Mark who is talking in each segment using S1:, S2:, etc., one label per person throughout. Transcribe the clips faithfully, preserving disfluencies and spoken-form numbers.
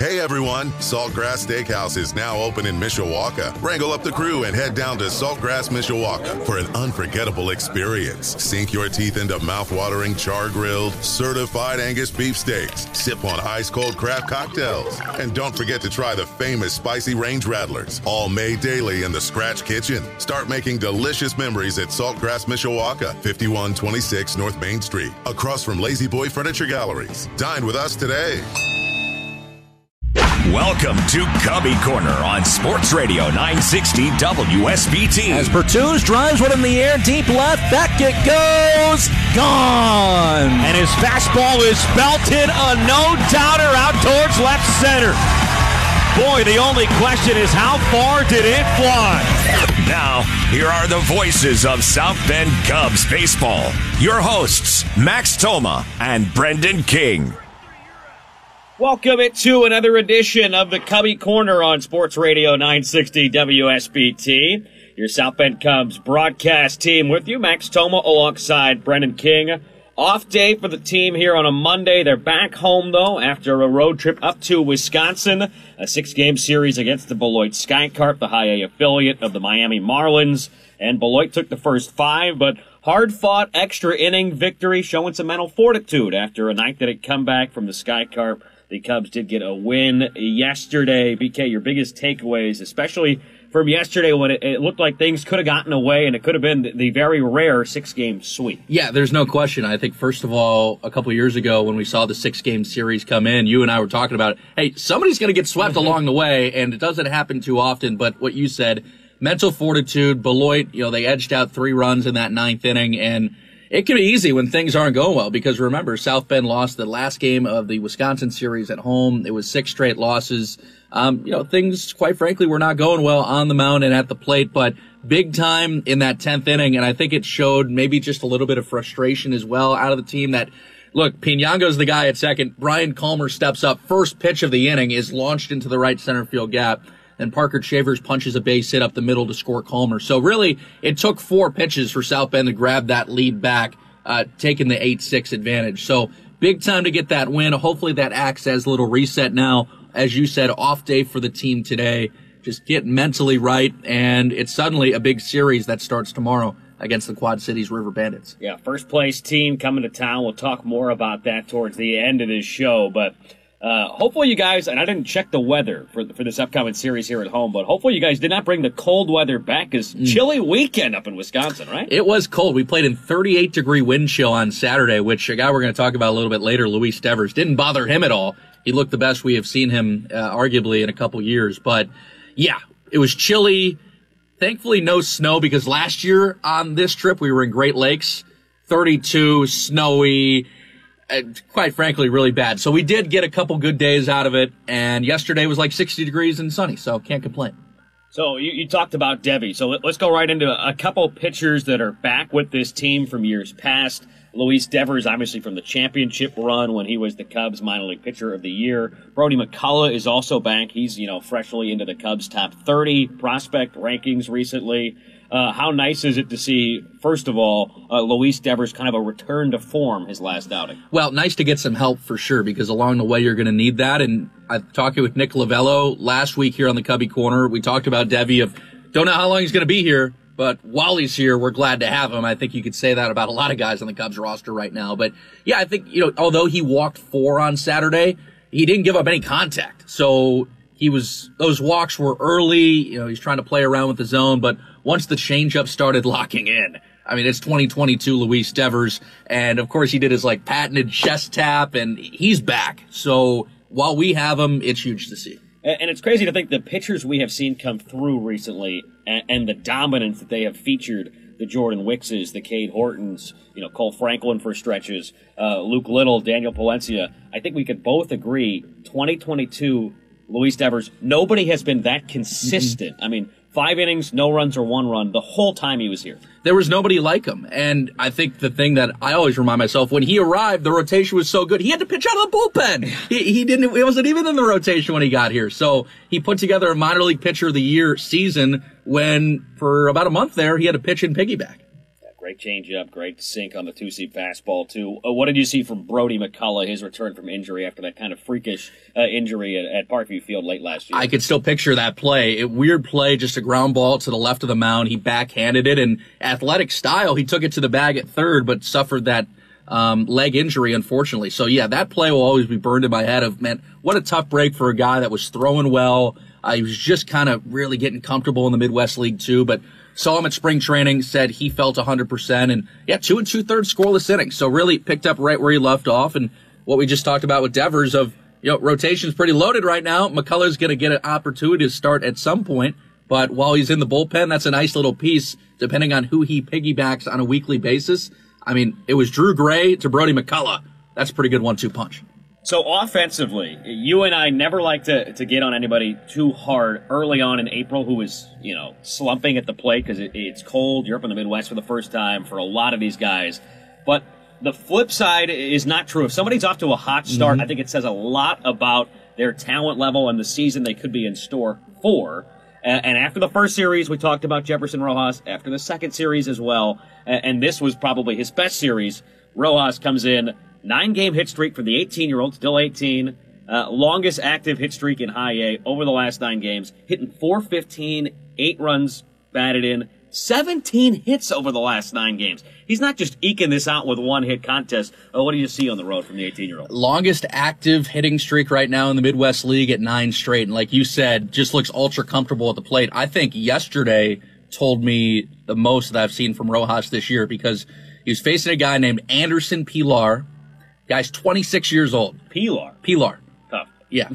S1: Hey everyone, Saltgrass Steakhouse is now open in Mishawaka. Wrangle up the crew and head down to Saltgrass Mishawaka for an unforgettable experience. Sink your teeth into mouth-watering char-grilled, certified Angus beef steaks. Sip on ice-cold craft cocktails. And don't forget to try the famous spicy range rattlers, all made daily in the Scratch Kitchen. Start making delicious memories at Saltgrass Mishawaka, fifty-one twenty-six North Main Street, across from Lazy Boy Furniture Galleries. Dine with us today.
S2: Welcome to Cubby Corner on Sports Radio nine sixty W S B T.
S3: As Bertuz drives one in the air, deep left, back it goes, gone.
S4: And his fastball is belted, a no-doubter out towards left center. Boy, the only question is how far did it fly?
S2: Now, here are the voices of South Bend Cubs baseball. Your hosts, Max Toma and Brendan King.
S4: Welcome to another edition of the Cubby Corner on Sports Radio nine sixty W S B T. Your South Bend Cubs broadcast team with you, Max Toma alongside Brendan King. Off day for the team here on a Monday. They're back home, though, after a road trip up to Wisconsin. A six-game series against the Beloit Skycarp, the high A affiliate of the Miami Marlins. And Beloit took the first five, but hard-fought extra inning victory, showing some mental fortitude after a ninth-inning comeback from the Skycarp. The Cubs did get a win yesterday. B K, your biggest takeaways, especially from yesterday when it, it looked like things could have gotten away and it could have been the, the very rare six-game sweep.
S5: Yeah, there's no question. I think, first of all, a couple years ago when we saw the six-game series come in, you and I were talking about, hey, somebody's going to get swept along the way, and it doesn't happen too often. But what you said, mental fortitude, Beloit, you know, they edged out three runs in that ninth inning, and it can be easy when things aren't going well because, remember, South Bend lost the last game of the Wisconsin series at home. It was six straight losses. Um, you know, things, quite frankly, were not going well on the mound and at the plate, but big time in that tenth inning, and I think it showed maybe just a little bit of frustration as well out of the team that, look, Piñango's the guy at second. Brian Calmer steps up. First pitch of the inning is launched into the right center field gap. And Parker Shavers punches a base hit up the middle to score Calmer. So really, it took four pitches for South Bend to grab that lead back, uh, taking the eight six advantage. So big time to get that win. Hopefully that acts as a little reset now. As you said, off day for the team today. Just get mentally right, and it's suddenly a big series that starts tomorrow against the Quad Cities River Bandits.
S4: Yeah, first place team coming to town. We'll talk more about that towards the end of this show, but Uh, hopefully you guys, and I didn't check the weather for for this upcoming series here at home, but hopefully you guys did not bring the cold weather back, because mm. chilly weekend up in Wisconsin, right?
S5: It was cold. We played in thirty-eight degree wind chill on Saturday, which a guy we're going to talk about a little bit later, Luis Devers, didn't bother him at all. He looked the best we have seen him, uh, arguably, in a couple years. But, yeah, it was chilly. Thankfully, no snow, because last year on this trip we were in Great Lakes, thirty-two, snowy, and quite frankly, really bad. So we did get a couple good days out of it, and yesterday was like sixty degrees and sunny, so can't complain.
S4: So you, you talked about Debbie, so let, let's go right into a, a couple pitchers that are back with this team from years past. Luis Devers, obviously from the championship run when he was the Cubs minor league pitcher of the year. Brody McCullough is also back. He's, you know, freshly into the Cubs top thirty prospect rankings recently. Uh, how nice is it to see, first of all, uh, Luis Devers kind of a return to form his last outing?
S5: Well, nice to get some help for sure, because along the way you're going to need that. And I talked with Nick Lavello last week here on the Cubby Corner. We talked about Debbie of, don't know how long he's going to be here, but while he's here, we're glad to have him. I think you could say that about a lot of guys on the Cubs roster right now. But yeah, I think, you know, although he walked four on Saturday, he didn't give up any contact. So he was, those walks were early. You know, he's trying to play around with the zone, but once the changeup started locking in, I mean, it's twenty twenty-two Luis Devers, and of course he did his like patented chest tap, and he's back. So while we have him, it's huge to see.
S4: And it's crazy to think the pitchers we have seen come through recently and, and the dominance that they have featured, the Jordan Wickses, the Cade Hortons, you know, Cole Franklin for stretches, uh, Luke Little, Daniel Palencia. I think we could both agree, twenty twenty-two Luis Devers, nobody has been that consistent. Mm-hmm. I mean, five innings, no runs or one run the whole time he was here.
S5: There was nobody like him. And I think the thing that I always remind myself, when he arrived, the rotation was so good. He had to pitch out of the bullpen. he, he didn't, it wasn't even in the rotation when he got here. So he put together a minor league pitcher of the year season when for about a month there, he had to pitch in piggyback.
S4: great changeup, great sink on the two-seam fastball, too. Uh, what did you see from Brody McCullough, his return from injury after that kind of freakish uh, injury at, at Parkview Field late last year?
S5: I could still picture that play. A weird play, just a ground ball to the left of the mound. He backhanded it, and athletic style, he took it to the bag at third, but suffered that um, leg injury, unfortunately. So, yeah, that play will always be burned in my head of, man, what a tough break for a guy that was throwing well. Uh, he was just kind of really getting comfortable in the Midwest League, too, but saw him at spring training, said he felt one hundred percent, and yeah, two and two-thirds scoreless innings. So really picked up right where he left off, and what we just talked about with Devers of, you know, rotation's pretty loaded right now. McCullough's going to get an opportunity to start at some point, but while he's in the bullpen, that's a nice little piece, depending on who he piggybacks on a weekly basis. I mean, it was Drew Gray to Brody McCullough. That's a pretty good one two punch.
S4: So offensively, you and I never like to, to get on anybody too hard early on in April who is, you know, slumping at the plate because it, it's cold. You're up in the Midwest for the first time for a lot of these guys. But the flip side is not true. If somebody's off to a hot start, mm-hmm. I think it says a lot about their talent level and the season they could be in store for. And, and after the first series, we talked about Jefferson Rojas. After the second series as well, and, and this was probably his best series, Rojas comes in. Nine-game hit streak for the eighteen-year-old, still eighteen. Uh, longest active hit streak in high A over the last nine games. Hitting four fifteen, eight runs batted in, seventeen hits over the last nine games. He's not just eking this out with one-hit contest. Oh, what do you see on the road from the eighteen-year-old?
S5: Longest active hitting streak right now in the Midwest League at nine straight. And like you said, just looks ultra comfortable at the plate. I think yesterday told me the most that I've seen from Rojas this year because he was facing a guy named Anderson Pilar. Guy's twenty-six years old.
S4: Pilar.
S5: Pilar.
S4: Tough.
S5: Yeah.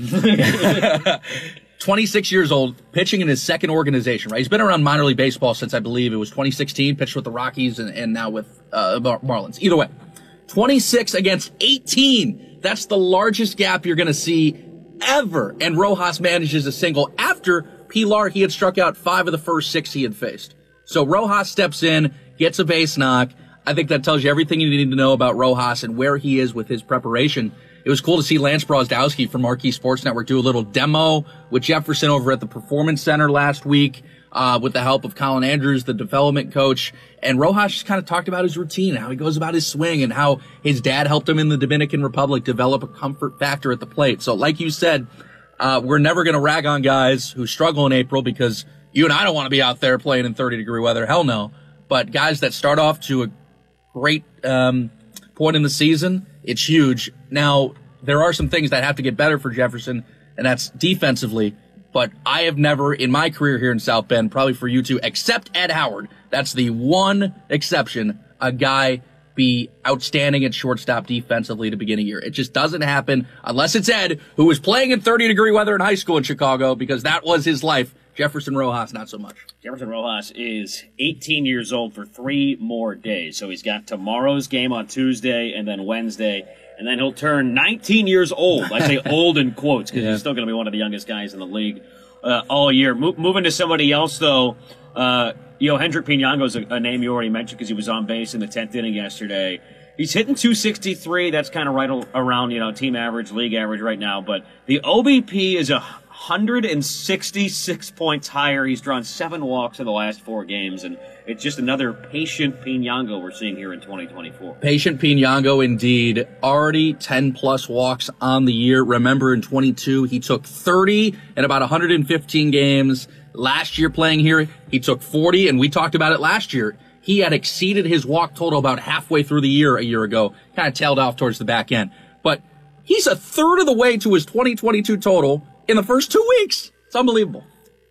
S5: twenty-six years old, pitching in his second organization, right? He's been around minor league baseball since I believe it was twenty sixteen, pitched with the Rockies and, and now with uh, Marlins. Either way, twenty-six against eighteen. That's the largest gap you're going to see ever. And Rojas manages a single after Pilar, he had struck out five of the first six he had faced. So Rojas steps in, gets a base knock. I think that tells you everything you need to know about Rojas and where he is with his preparation. It was cool to see Lance Brozdowski from Marquee Sports Network do a little demo with Jefferson over at the Performance Center last week uh, with the help of Colin Andrews, the development coach. And Rojas just kind of talked about his routine, how he goes about his swing, and how his dad helped him in the Dominican Republic develop a comfort factor at the plate. So like you said, uh, we're never going to rag on guys who struggle in April because you and I don't want to be out there playing in thirty-degree weather. Hell no. But guys that start off to a great um, point in the season, it's huge. Now, there are some things that have to get better for Jefferson, and that's defensively. But I have never, in my career here in South Bend, probably for you two, except Ed Howard, that's the one exception, a guy be outstanding at shortstop defensively to begin a year. It just doesn't happen unless it's Ed, who was playing in thirty-degree weather in high school in Chicago, because that was his life. Jefferson Rojas, not so much.
S4: Jefferson Rojas is eighteen years old for three more days. So he's got tomorrow's game on Tuesday and then Wednesday. And then he'll turn nineteen years old. I say old in quotes because yeah. he's still going to be one of the youngest guys in the league uh, all year. Mo- moving to somebody else, though, uh, you know, Hendrik Pinango is a, a name you already mentioned because he was on base in the tenth inning yesterday. He's hitting two sixty-three. That's kind of right around, you know, team average, league average right now. But the O B P is a one hundred sixty-six points higher. He's drawn seven walks in the last four games, and it's just another patient Pinango we're seeing here in twenty twenty-four.
S5: Patient Pinango, indeed. Already ten-plus walks on the year. Remember, in twenty-two, he took thirty in about one hundred fifteen games. Last year playing here, he took forty, and we talked about it last year. He had exceeded his walk total about halfway through the year a year ago. Kind of tailed off towards the back end. But he's a third of the way to his twenty twenty-two total in the first two weeks. It's unbelievable.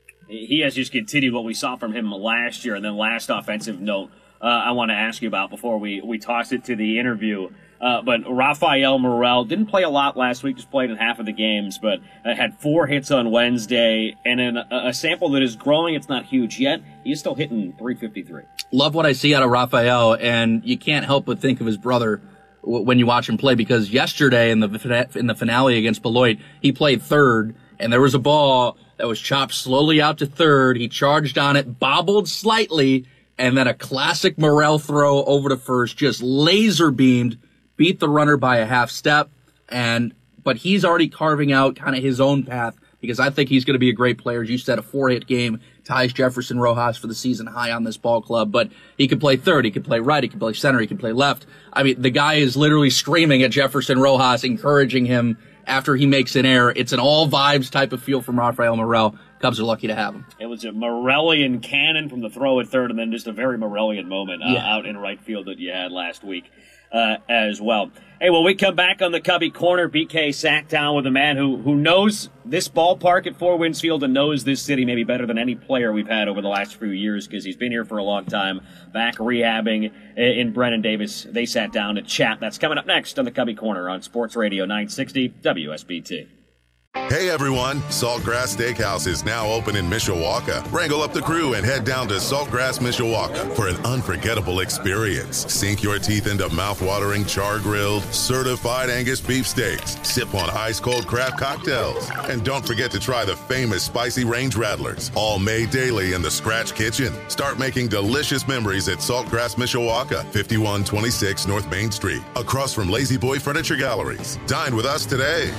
S4: He has just continued what we saw from him last year. And then last offensive note uh, I want to ask you about before we, we toss it to the interview. Uh, but Rafael Morel didn't play a lot last week, just played in half of the games, but uh, had four hits on Wednesday. And in a, a sample that is growing, it's not huge yet, he's still hitting three fifty-three.
S5: Love what I see out of Rafael, and you can't help but think of his brother w- when you watch him play, because yesterday in the in the finale against Beloit, he played third, and there was a ball that was chopped slowly out to third. He charged on it, bobbled slightly, and then a classic Morel throw over to first, just laser beamed, beat the runner by a half step, and but he's already carving out kind of his own path because I think he's going to be a great player. As you said, a four-hit game ties Jefferson Rojas for the season high on this ball club, but he can play third, he can play right, he can play center, he can play left. I mean, the guy is literally screaming at Jefferson Rojas, encouraging him after he makes an error. It's an all-vibes type of feel from Rafael Morel. Cubs are lucky to have him.
S4: It was a Morellian cannon from the throw at third, and then just a very Morellian moment uh,
S5: Yeah.
S4: out in right field that you had last week uh, as well. Hey, when we come back on the Cubby Corner, B K sat down with a man who, who knows this ballpark at Four Winds Field and knows this city maybe better than any player we've had over the last few years because he's been here for a long time, back rehabbing in Brennen Davis. They sat down to chat. That's coming up next on the Cubby Corner on Sports Radio nine sixty W S B T.
S1: Hey everyone, Saltgrass Steakhouse is now open in Mishawaka. Wrangle up the crew and head down to Saltgrass Mishawaka for an unforgettable experience. Sink your teeth into mouth-watering char-grilled, certified Angus beef steaks. Sip on ice-cold craft cocktails. And don't forget to try the famous spicy range rattlers, all made daily in the Scratch Kitchen. Start making delicious memories at Saltgrass Mishawaka, fifty-one twenty-six North Main Street, across from Lazy Boy Furniture Galleries. Dine with us today.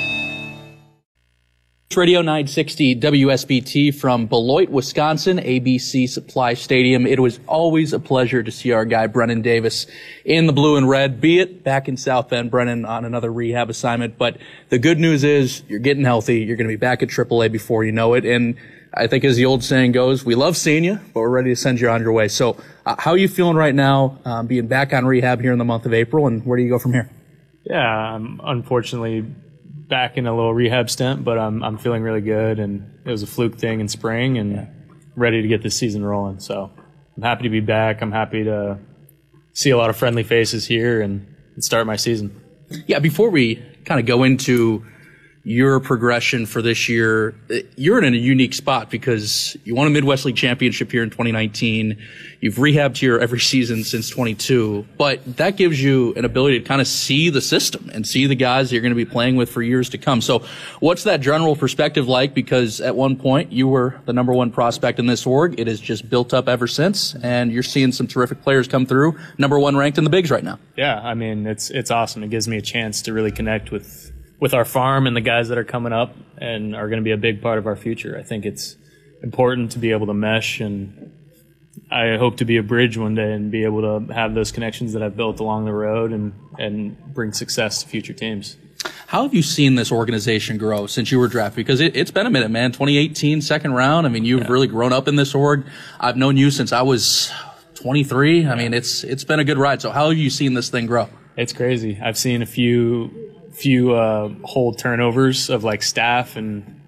S5: Radio nine sixty W S B T from Beloit, Wisconsin, A B C Supply Stadium. It was always a pleasure to see our guy Brennen Davis in the blue and red, be it back in South Bend, Brennen on another rehab assignment. But the good news is you're getting healthy. You're going to be back at triple A before you know it. And I think as the old saying goes, we love seeing you, but we're ready to send you on your way. So uh, how are you feeling right now, um, being back on rehab here in the month of April, and where do you go from here?
S6: Yeah, I'm unfortunately back in a little rehab stint, but I'm I'm feeling really good, and it was a fluke thing in spring, and yeah. ready to get this season rolling. So I'm happy to be back. I'm happy to see a lot of friendly faces here and, and start my season.
S5: Yeah, before we kind of go into your progression for this year, you're in a unique spot because you won a Midwest League championship here in twenty nineteen. You've rehabbed here every season since twenty-two, but that gives you an ability to kind of see the system and see the guys that you're going to be playing with for years to come. So what's that general perspective like? Because at one point you were the number one prospect in this org. It has just built up ever since, and you're seeing some terrific players come through, number one ranked in the bigs right now.
S6: Yeah, I mean, it's it's awesome. It gives me a chance to really connect with with our farm and the guys that are coming up and are going to be a big part of our future. I think it's important to be able to mesh, and I hope to be a bridge one day and be able to have those connections that I've built along the road and, and bring success to future teams.
S5: How have you seen this organization grow since you were drafted? Because it, it's been a minute, man. twenty eighteen, second round. I mean, you've yeah. really grown up in this org. I've known you since I was twenty-three. I mean, it's it's been a good ride. So how have you seen this thing grow?
S6: It's crazy. I've seen a few few uh, whole turnovers of like staff and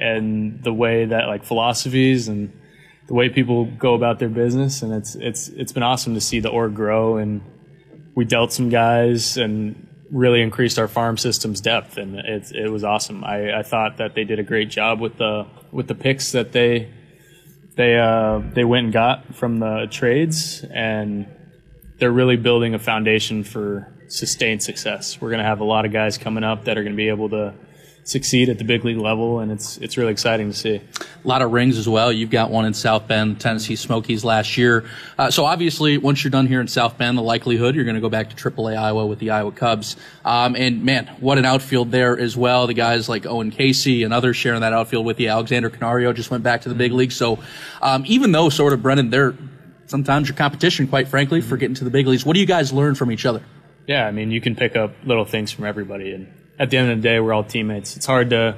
S6: and the way that like philosophies and the way people go about their business, and it's it's it's been awesome to see the org grow. And we dealt some guys and really increased our farm system's depth, and it it was awesome. I, I thought that they did a great job with the with the picks that they they uh, they went and got from the trades, and they're really building a foundation for sustained success. We're going to have a lot of guys coming up that are going to be able to succeed at the big league level, and it's it's really exciting to see.
S5: A lot of rings as well. You've got one in South Bend, Tennessee Smokies last year. Uh, so obviously, once you're done here in South Bend, the likelihood you're going to go back to triple A Iowa with the Iowa Cubs. Um, and man, what an outfield there as well. The guys like Owen Casey and others sharing that outfield with you. Alexander Canario just went back to the big league. So um, even though sort of Brennen, they're sometimes your competition, quite frankly, for getting to the big leagues. What do you guys learn from each other?
S6: Yeah, I mean, you can pick up little things from everybody, and at the end of the day, we're all teammates. It's hard to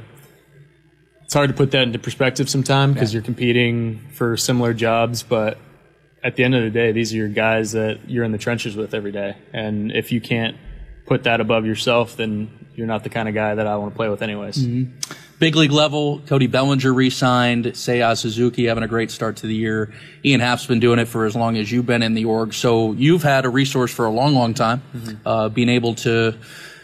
S6: it's hard to put that into perspective sometimes because yeah. you're competing for similar jobs, but at the end of the day, these are your guys that you're in the trenches with every day. And if you can't put that above yourself, then you're not the kind of guy that I want to play with anyways.
S5: Mm-hmm. Big league level, Cody Bellinger re-signed, Seiya Suzuki having a great start to the year. Ian Happ's been doing it for as long as you've been in the org. So you've had a resource for a long, long time, mm-hmm. uh, being able to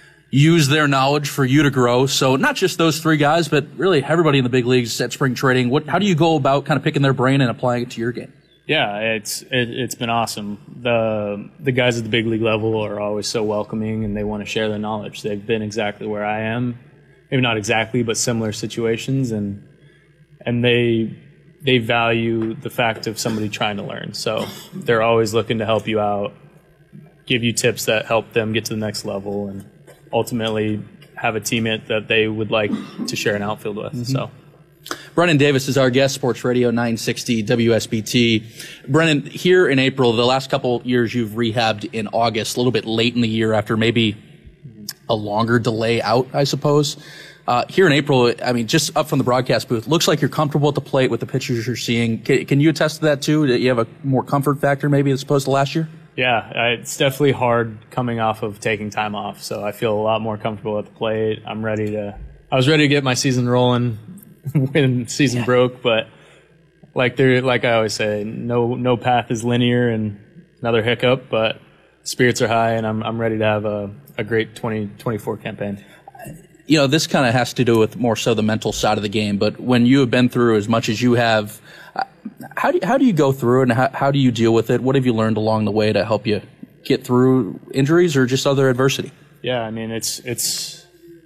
S5: use their knowledge for you to grow. So not just those three guys, but really everybody in the big leagues at spring training. What, how do you go about kind of picking their brain and applying it to your game?
S6: Yeah, it's it, it's been awesome. The the guys at the big league level are always so welcoming, and they want to share their knowledge. They've been exactly where I am, maybe not exactly, but similar situations, and and they they value the fact of somebody trying to learn. So they're always looking to help you out, give you tips that help them get to the next level, and ultimately have a teammate that they would like to share an outfield with. Mm-hmm. So.
S5: Brennan Davis is our guest, Sports Radio nine sixty W S B T. Brennan, here in April, the last couple years you've rehabbed in August, a little bit late in the year after maybe a longer delay out, I suppose. Uh, here in April, I mean, just up from the broadcast booth, looks like you're comfortable at the plate with the pitchers you're seeing. Can, can you attest to that too, that you have a more comfort factor maybe as opposed to last year?
S6: Yeah, it's definitely hard coming off of taking time off, so I feel a lot more comfortable at the plate. I'm ready to, I was ready to get my season rolling when season yeah. broke, but like there, like I always say, no no path is linear, and another hiccup, but spirits are high, and I'm I'm ready to have a, a great twenty twenty-four campaign.
S5: You know, this kind of has to do with more so the mental side of the game, but when you have been through as much as you have, how do you, how do you go through it, and how, how do you deal with it? What have you learned along the way to help you get through injuries or just other adversity?
S6: Yeah, I mean, it's it's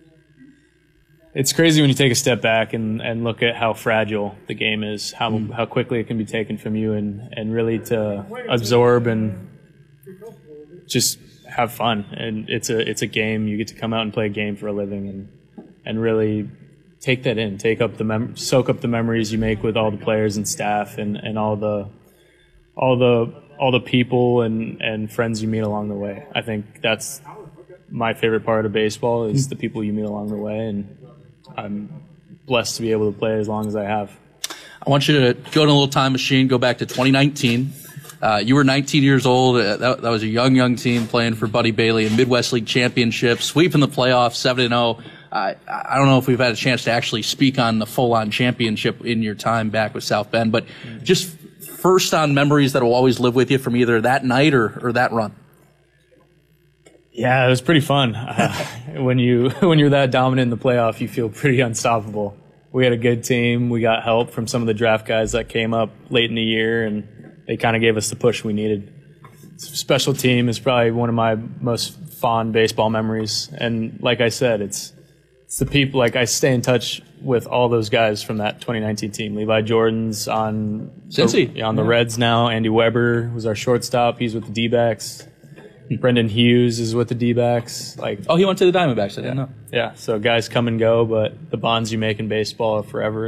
S6: It's crazy when you take a step back and, and look at how fragile the game is, how mm. how quickly it can be taken from you, and, and really to absorb and just have fun. And it's a it's a game. You get to come out and play a game for a living, and and really take that in, take up the mem- soak up the memories you make with all the players and staff, and, and all the all the all the people and, and friends you meet along the way. I think that's my favorite part of baseball is the people you meet along the way, and I'm blessed to be able to play as long as I have.
S5: I want you to go in a little time machine, go back to twenty nineteen. Uh, you were nineteen years old. Uh, that, that was a young, young team playing for Buddy Bailey in Midwest League Championship, sweeping the playoffs, seven and oh. Uh, I don't know if we've had a chance to actually speak on the full-on championship in your time back with South Bend, but just first on memories that will always live with you from either that night or, or that run.
S6: Yeah, it was pretty fun. Uh, when you when you're that dominant in the playoff, you feel pretty unstoppable. We had a good team. We got help from some of the draft guys that came up late in the year, and they kind of gave us the push we needed. Special team is probably one of my most fond baseball memories. And like I said, it's it's the people. Like I stay in touch with all those guys from that twenty nineteen team. Levi Jordan's on
S5: Cincy.
S6: The, on the Reds now. Andy Weber was our shortstop. He's with the D-backs. Brendan Hughes is with the D-backs. Like,
S5: oh, he went to the Diamondbacks. I didn't know.
S6: Yeah, so guys come and go, but the bonds you make in baseball are forever.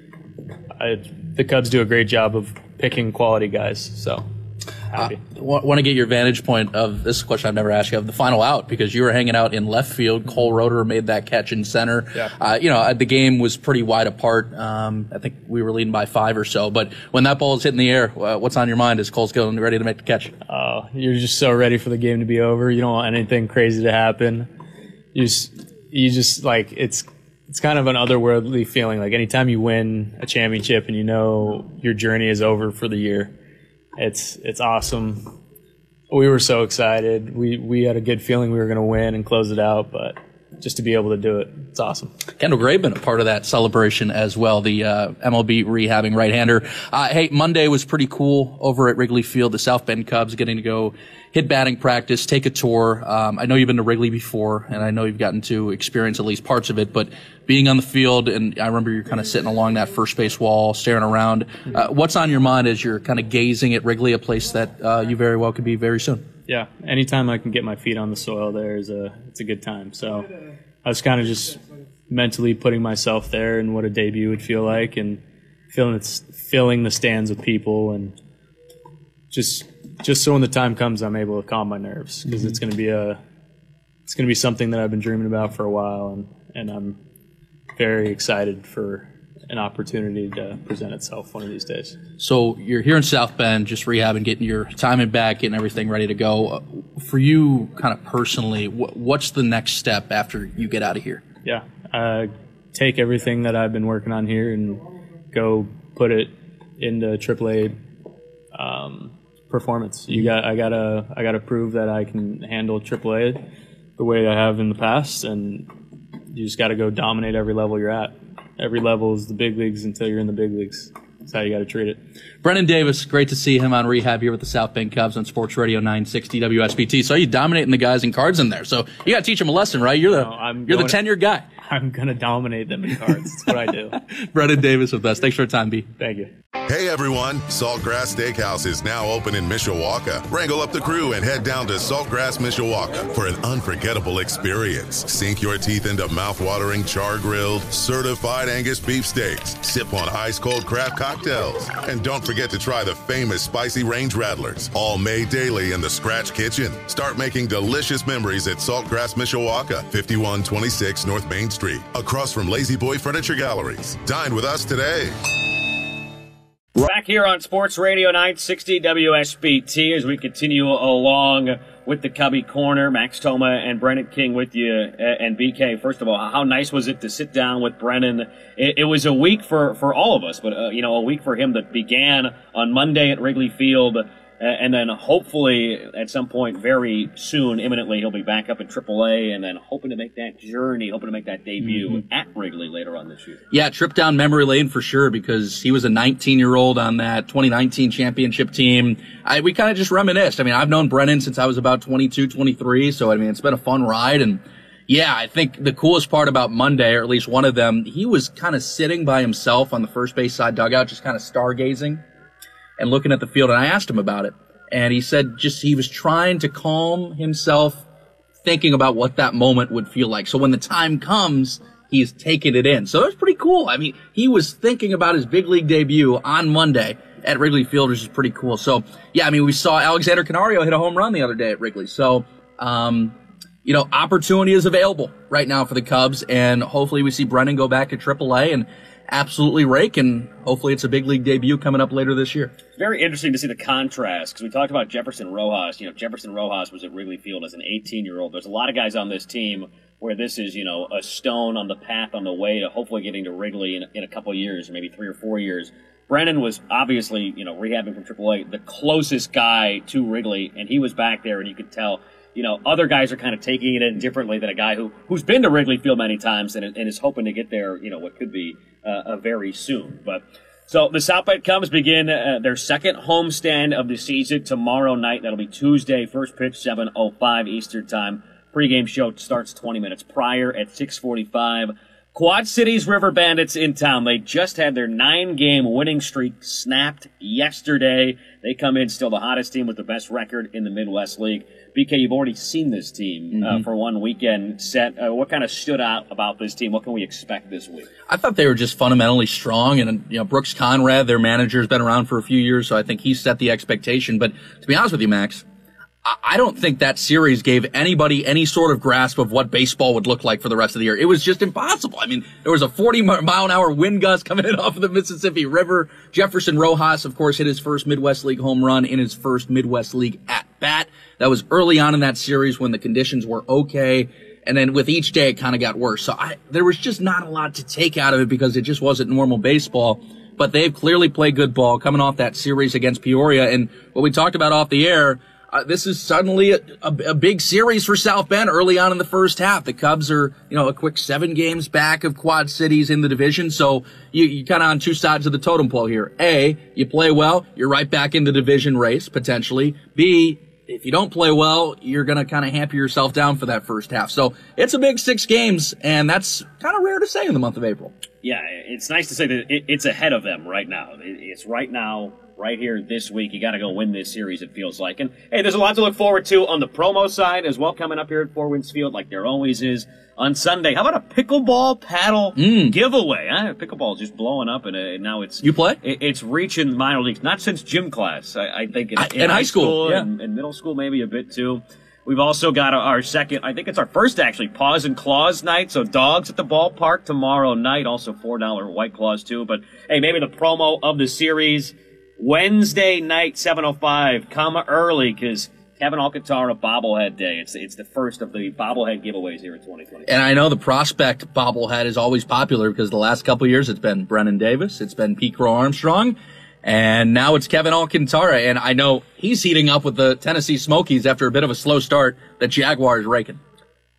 S6: And I, the Cubs do a great job of picking quality guys. So happy.
S5: I uh, want to get your vantage point of this question I've never asked you of the final out, because you were hanging out in left field. Cole Roeder made that catch in center.
S6: Yeah.
S5: Uh, you know, the game was pretty wide apart. Um, I think we were leading by five or so. But when that ball is hitting the air, uh, what's on your mind as Cole's going ready to make the catch?
S6: Uh, you're just so ready for the game to be over. You don't want anything crazy to happen. You just, you just like it's. It's kind of an otherworldly feeling. Like anytime you win a championship and you know your journey is over for the year, it's it's awesome. We were so excited. We we had a good feeling we were going to win and close it out, but just to be able to do it, it's awesome.
S5: Kendall Graveman, a part of that celebration as well, the uh, M L B rehabbing right-hander. Uh, hey, Monday was pretty cool over at Wrigley Field. The South Bend Cubs getting to go hit batting practice, take a tour. Um, I know you've been to Wrigley before, and I know you've gotten to experience at least parts of it, but being on the field, and I remember you're kind of sitting along that first base wall, staring around. Uh, what's on your mind as you're kind of gazing at Wrigley, a place that uh, you very well could be very soon?
S6: Yeah, anytime I can get my feet on the soil there is a it's a good time. So I was kind of just mentally putting myself there and what a debut would feel like, and feeling it's filling the stands with people, and just just so when the time comes, I'm able to calm my nerves, because mm-hmm. it's going to be a it's going to be something that I've been dreaming about for a while, and and I'm very excited for an opportunity to present itself one of these days.
S5: So you're here in South Bend, just rehabbing, getting your timing back, getting everything ready to go. Uh, for you, kind of personally, wh- what's the next step after you get out of here?
S6: Yeah, uh, take everything that I've been working on here and go put it into triple A um, performance. You got, I gotta, I gotta prove that I can handle triple A the way I have in the past, and you just got to go dominate every level you're at. Every level is the big leagues until you're in the big leagues. That's how you got to treat it.
S5: Brennan Davis, great to see him on rehab here with the South Bend Cubs on Sports Radio nine sixty W S B T. So you dominating the guys in cards in there. So you got to teach him a lesson, right? You're the
S6: no, I'm
S5: you're
S6: going,
S5: the tenured guy.
S6: I'm gonna dominate them in cards. That's what I do.
S5: Brennan Davis with us. Thanks for your time, B.
S6: Thank you.
S1: Hey everyone, Saltgrass Steakhouse is now open in Mishawaka. Wrangle up the crew and head down to Saltgrass Mishawaka for an unforgettable experience. Sink your teeth into mouth-watering char-grilled, certified Angus beef steaks. Sip on ice-cold craft cocktails. And don't forget to try the famous spicy range rattlers, all made daily in the Scratch Kitchen. Start making delicious memories at Saltgrass Mishawaka, fifty-one twenty-six North Main Street, across from Lazy Boy Furniture Galleries. Dine with us today.
S4: Back here on Sports Radio nine sixty W S B T as we continue along with the Cubby Corner. Max Toma and Brendan King with you. And B K, first of all, how nice was it to sit down with Brendan? It, it was a week for, for all of us, but, uh, you know, a week for him that began on Monday at Wrigley Field. Uh, and then hopefully at some point very soon, imminently, he'll be back up in triple A and then hoping to make that journey, hoping to make that debut mm-hmm. at Wrigley later on this year.
S5: Yeah, trip down memory lane for sure because he was a nineteen-year-old on that twenty nineteen championship team. I, we kind of just reminisced. I mean, I've known Brennan since I was about twenty-two, twenty-three, so I mean, it's been a fun ride. And yeah, I think the coolest part about Monday, or at least one of them, he was kind of sitting by himself on the first base side dugout, just kind of stargazing and looking at the field, and I asked him about it. And he said just he was trying to calm himself, thinking about what that moment would feel like. So when the time comes, he's taking it in. So that's pretty cool. I mean, he was thinking about his big league debut on Monday at Wrigley Field, which is pretty cool. So, yeah, I mean, we saw Alexander Canario hit a home run the other day at Wrigley. So, um, you know, opportunity is available right now for the Cubs, and hopefully we see Brennan go back to triple A and absolutely rake, and hopefully it's a big league debut coming up later this year.
S4: It's very interesting to see the contrast, because we talked about Jefferson Rojas. You know, Jefferson Rojas was at Wrigley Field as an eighteen-year-old. There's a lot of guys on this team where this is, you know, a stone on the path on the way to hopefully getting to Wrigley in, in a couple of years, maybe three or four years. Brennan was obviously, you know, rehabbing from triple A, the closest guy to Wrigley, and he was back there, and you could tell, you know, other guys are kind of taking it in differently than a guy who, who's been to Wrigley Field many times and, and is hoping to get there, you know, what could be uh, a very soon. But so the South Bend Cubs begin uh, their second homestand of the season tomorrow night. That'll be Tuesday, first pitch, seven oh five Eastern Time. Pre-game show starts twenty minutes prior at six forty-five. Quad Cities River Bandits in town. They just had their nine-game winning streak snapped yesterday. They come in still the hottest team with the best record in the Midwest League. B K, you've already seen this team mm-hmm. uh, for one weekend set. Uh, what kind of stood out about this team? What can we expect this week?
S5: I thought they were just fundamentally strong, and you know, Brooks Conrad, their manager, has been around for a few years, so I think he set the expectation. But to be honest with you, Max, I don't think that series gave anybody any sort of grasp of what baseball would look like for the rest of the year. It was just impossible. I mean, there was a forty mile an hour wind gust coming in off of the Mississippi River. Jefferson Rojas, of course, hit his first Midwest League home run in his first Midwest League at bat. That was early on in that series when the conditions were okay. And then with each day, it kind of got worse. So I, there was just not a lot to take out of it because it just wasn't normal baseball. But they've clearly played good ball coming off that series against Peoria. And what we talked about off the air, Uh, this is suddenly a, a, a big series for South Bend early on in the first half. The Cubs are, you know, a quick seven games back of Quad Cities in the division. So you, you kind of on two sides of the totem pole here. A, you play well, you're right back in the division race, potentially. B, if you don't play well, you're going to kind of hamper yourself down for that first half. So it's a big six games, and that's kind of rare to say in the month of April.
S4: Yeah, it's nice to say that it, it's ahead of them right now. It, it's right now. Right here this week, you got to go win this series, it feels like. And, hey, there's a lot to look forward to on the promo side as well coming up here at Four Winds Field, like there always is on Sunday. How about a pickleball paddle
S5: mm.
S4: giveaway? Huh? Pickleball is just blowing up, and uh, now it's
S5: you play.
S4: It, it's reaching minor leagues. Not since gym class, I, I think. In,
S5: I,
S4: in,
S5: in
S4: high,
S5: high school,
S4: school
S5: yeah.
S4: and, and middle school, maybe a bit too. We've also got our second, I think it's our first actually, Paws and Claws night. So dogs at the ballpark tomorrow night. Also four dollar White Claws too. But hey, maybe the promo of the series. Wednesday night, seven oh five. Come early because Kevin Alcantara bobblehead day. It's it's the first of the bobblehead giveaways here in twenty twenty.
S5: And I know the prospect bobblehead is always popular because the last couple of years it's been Brennan Davis, it's been Pete Crow Armstrong, and now it's Kevin Alcantara. And I know he's heating up with the Tennessee Smokies after a bit of a slow start that Jaguars raking.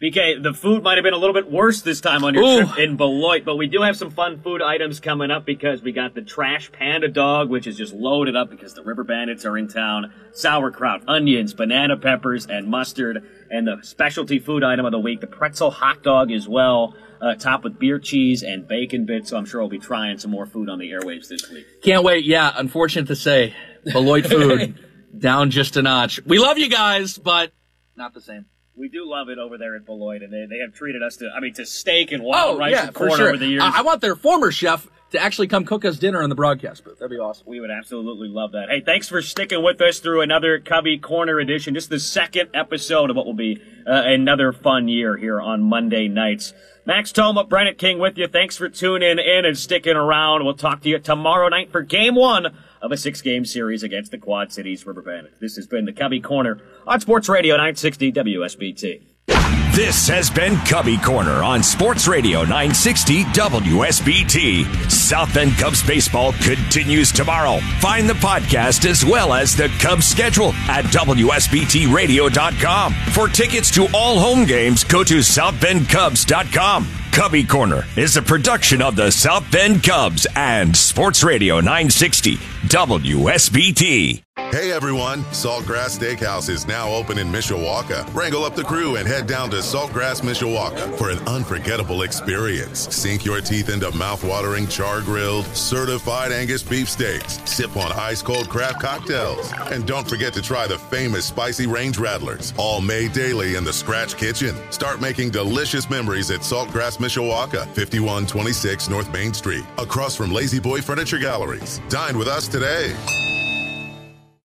S4: B K, the food might have been a little bit worse this time on your
S5: Ooh.
S4: trip in Beloit, but we do have some fun food items coming up because we got the Trash Panda Dog, which is just loaded up because the River Bandits are in town. Sauerkraut, onions, banana peppers, and mustard. And the specialty food item of the week, the Pretzel Hot Dog as well, uh, topped with beer cheese and bacon bits. So I'm sure we'll be trying some more food on the airwaves this week.
S5: Can't wait. Yeah, unfortunate to say, Beloit food down just a notch. We love you guys, but not the same.
S4: We do love it over there at Beloit, and they, they have treated us to, I mean, to steak and wild
S5: Oh,
S4: rice
S5: yeah,
S4: and
S5: for
S4: corn
S5: sure.
S4: over the years.
S5: I, I want their former chef to actually come cook us dinner on the broadcast booth. That'd be awesome.
S4: We would absolutely love that. Hey, thanks for sticking with us through another Cubby Corner edition. Just the second episode of what will be uh, another fun year here on Monday nights. Max Toma, Brennan King with you. Thanks for tuning in and sticking around. We'll talk to you tomorrow night for game one of a six-game series against the Quad Cities River Bandits. This has been the Cubby Corner on Sports Radio nine sixty W S B T.
S2: This has been Cubby Corner on Sports Radio nine sixty W S B T. South Bend Cubs baseball continues tomorrow. Find the podcast as well as the Cubs schedule at W S B T radio dot com. For tickets to all home games, go to south bend cubs dot com. Cubby Corner is a production of the South Bend Cubs and Sports Radio nine sixty W S B T.
S1: Hey everyone, Saltgrass Steakhouse is now open in Mishawaka. Wrangle up the crew and head down to Saltgrass Mishawaka for an unforgettable experience. Sink your teeth into mouth-watering char-grilled, certified Angus beef steaks. Sip on ice-cold craft cocktails. And don't forget to try the famous spicy range rattlers, all made daily in the Scratch Kitchen. Start making delicious memories at Saltgrass Mishawaka, fifty-one twenty-six North Main Street, across from Lazy Boy Furniture Galleries. Dine with us today.